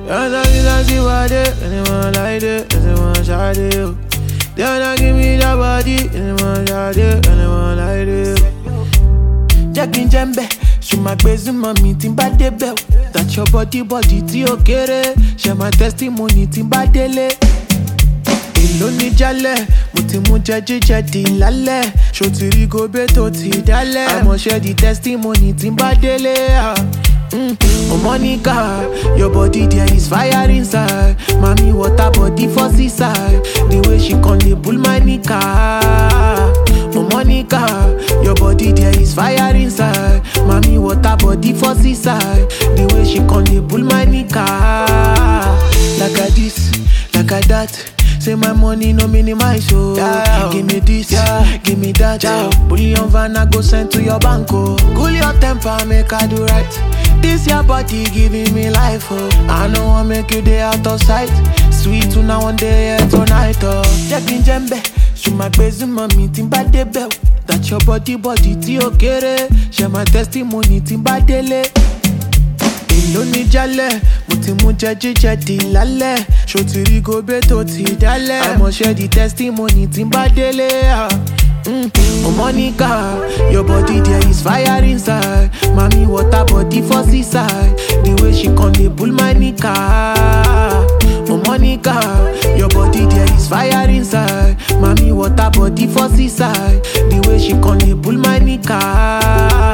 Don't see what it, anyone like it, anyone shot it. They wanna give me that body, anyone shot it, anyone like it. Jackin Jembe, she my crazy mommy, timba de bell. That your body, ti okere. Share my testimony, timba dele. Èló ní jálẹ̀, mo ti mú jẹ́jíjẹ́ di lálẹ́. Ṣó ti rí gobe tó ti dálẹ̀. Àmọ́ ṣe di testimony tí n bá délé. Oh Monica, your body there is fire inside. Mami water body for seaside. The way she con dey pull my nika. Oh Monica, your body there is fire inside. Mami water body for seaside. The way she con dey pull my nika. Like a this, like a that. Say my money no minimize, oh. Yeah. Give me this, yeah. Give me that, yeah. Bullion van I go send to your bank, oh. Cool your temper, make I do right. This your body giving me life, oh. I know I make you day out of sight. Sweet to now one day, yeah, tonight, oh. Jackin Jembe, she my crazy mommy, timba de bell. That your body, ti okere. Share my testimony, timba dele. Èló ní jálẹ̀, mo ti mú jẹ́jíjẹ́ di lálẹ́. Ṣó ti rí gobe tó ti dálẹ̀. Àmọ́ ṣe di testimony tí n bá délé. Oh Monica, your body there is fire inside. Mami water body for seaside. The way she con dey pull my nika. Oh Monica, your body there is fire inside. Mami water body for seaside. The way she con dey pull my nika.